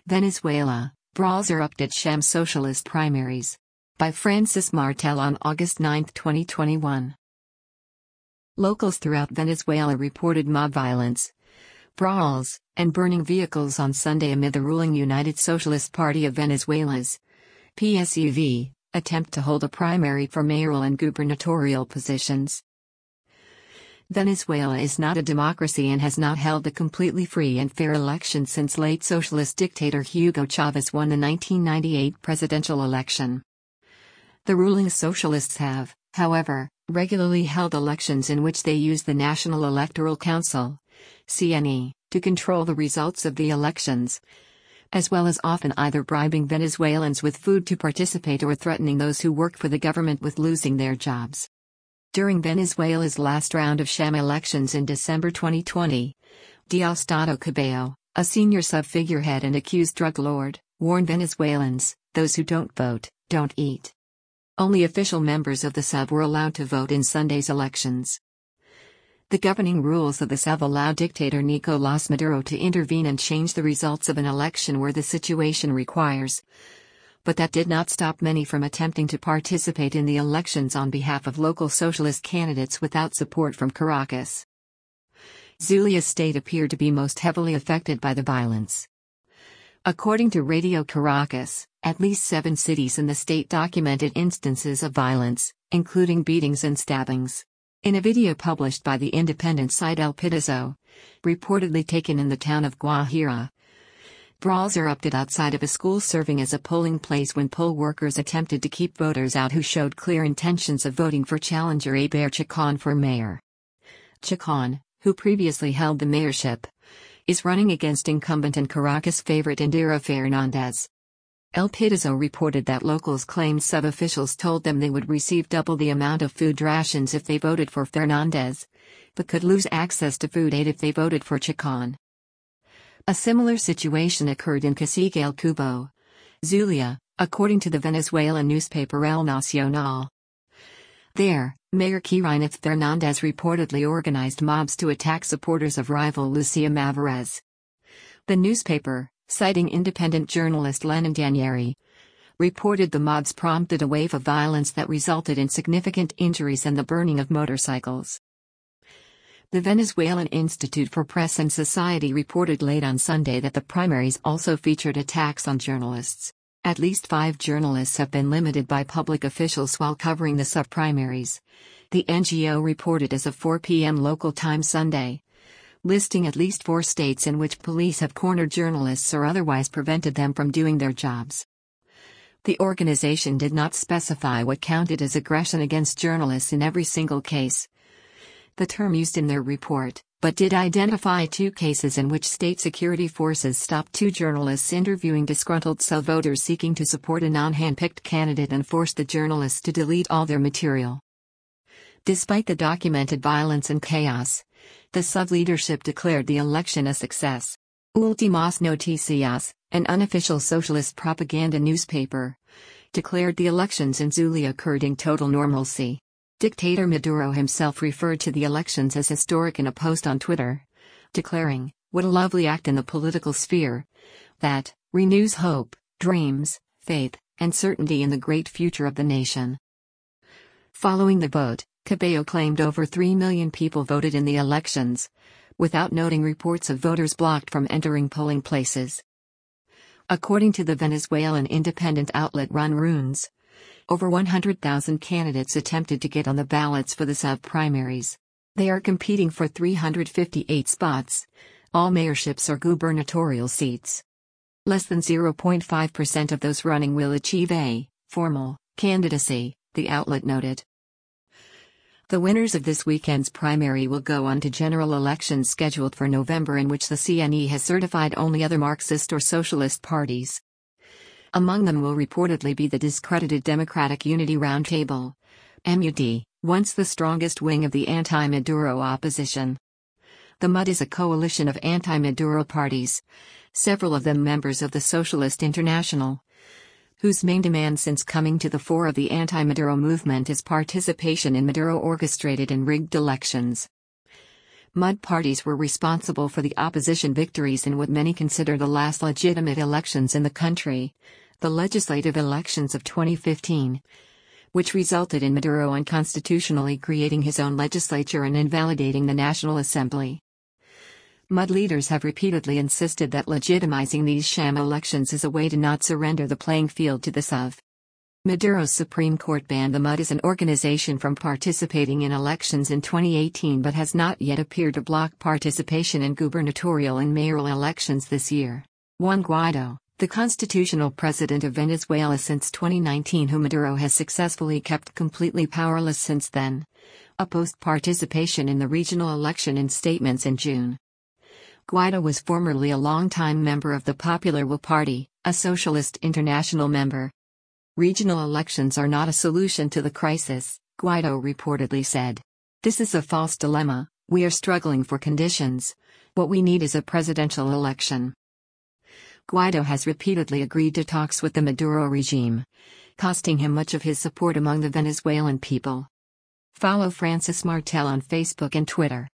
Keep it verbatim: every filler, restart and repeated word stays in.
Venezuela, brawls erupt at sham socialist primaries. By Francis Martel on August ninth, twenty twenty-one. Locals throughout Venezuela reported mob violence, brawls, and burning vehicles on Sunday amid the ruling United Socialist Party of Venezuela's P S U V attempt to hold a primary for mayoral and gubernatorial positions. Venezuela is not a democracy and has not held a completely free and fair election since late socialist dictator Hugo Chavez won the nineteen ninety-eight presidential election. The ruling socialists have, however, regularly held elections in which they use the National Electoral Council, C N E, to control the results of the elections, as well as often either bribing Venezuelans with food to participate or threatening those who work for the government with losing their jobs. During Venezuela's last round of sham elections in December twenty twenty, Diosdado Cabello, a senior sub-figurehead and accused drug lord, warned Venezuelans, "Those who don't vote, don't eat." Only official members of the sub were allowed to vote in Sunday's elections. The governing rules of the sub allow dictator Nicolás Maduro to intervene and change the results of an election where the situation requires. But that did not stop many from attempting to participate in the elections on behalf of local socialist candidates without support from Caracas. Zulia state appeared to be most heavily affected by the violence. According to Radio Caracas, at least seven cities in the state documented instances of violence, including beatings and stabbings. In a video published by the independent site El Pitazo, reportedly taken in the town of Guajira, brawls erupted outside of a school serving as a polling place when poll workers attempted to keep voters out who showed clear intentions of voting for challenger Heber Chacon for mayor. Chacon, who previously held the mayorship, is running against incumbent and Caracas favorite Indira Fernandez. El Pitazo reported that locals claimed sub-officials told them they would receive double the amount of food rations if they voted for Fernandez, but could lose access to food aid if they voted for Chacon. A similar situation occurred in Cacique El Cubo, Zulia, according to the Venezuelan newspaper El Nacional. There, Mayor Quirínez Fernandez reportedly organized mobs to attack supporters of rival Lucia Mavarez. The newspaper, citing independent journalist Lenin Danieri, reported the mobs prompted a wave of violence that resulted in significant injuries and the burning of motorcycles. The Venezuelan Institute for Press and Society reported late on Sunday that the primaries also featured attacks on journalists. At least five journalists have been limited by public officials while covering the sub-primaries, the N G O reported as of four p m local time Sunday, listing at least four states in which police have cornered journalists or otherwise prevented them from doing their jobs. The organization did not specify what counted as aggression against journalists in every single case, the term used in their report, but did identify two cases in which state security forces stopped two journalists interviewing disgruntled sub-voters seeking to support a non-handpicked candidate and forced the journalists to delete all their material. Despite the documented violence and chaos, the sub-leadership declared the election a success. Últimas Noticias, an unofficial socialist propaganda newspaper, declared the elections in Zulia occurred in total normalcy. Dictator Maduro himself referred to the elections as historic in a post on Twitter, declaring, "What a lovely act in the political sphere that renews hope, dreams, faith, and certainty in the great future of the nation." Following the vote, Cabello claimed over three million people voted in the elections, without noting reports of voters blocked from entering polling places. According to the Venezuelan independent outlet Run Runes, over one hundred thousand candidates attempted to get on the ballots for the sub-primaries. They are competing for three hundred fifty-eight spots, all mayorships or gubernatorial seats. Less than zero point five percent of those running will achieve a formal candidacy, the outlet noted. The winners of this weekend's primary will go on to general elections scheduled for November, in which the C N E has certified only other Marxist or socialist parties. Among them will reportedly be the discredited Democratic Unity Roundtable, M U D, once the strongest wing of the anti-Maduro opposition. The M U D is a coalition of anti-Maduro parties, several of them members of the Socialist International, whose main demand since coming to the fore of the anti-Maduro movement is participation in Maduro-orchestrated and rigged elections. Mud parties were responsible for the opposition victories in what many consider the last legitimate elections in the country, the legislative elections of twenty fifteen, which resulted in Maduro unconstitutionally creating his own legislature and invalidating the National Assembly. Mud leaders have repeatedly insisted that legitimizing these sham elections is a way to not surrender the playing field to the S U V. Maduro's Supreme Court banned the Mud as an organization from participating in elections in twenty eighteen but has not yet appeared to block participation in gubernatorial and mayoral elections this year. Juan Guaido, the constitutional president of Venezuela since twenty nineteen, whom Maduro has successfully kept completely powerless since then, opposed participation in the regional election in statements in June. Guaido was formerly a longtime member of the Popular Will Party, a Socialist International member. Regional elections are not a solution to the crisis, Guaido reportedly said. This is a false dilemma. We are struggling for conditions. What we need is a presidential election. Guaido has repeatedly agreed to talks with the Maduro regime, costing him much of his support among the Venezuelan people. Follow Francis Martel on Facebook and Twitter.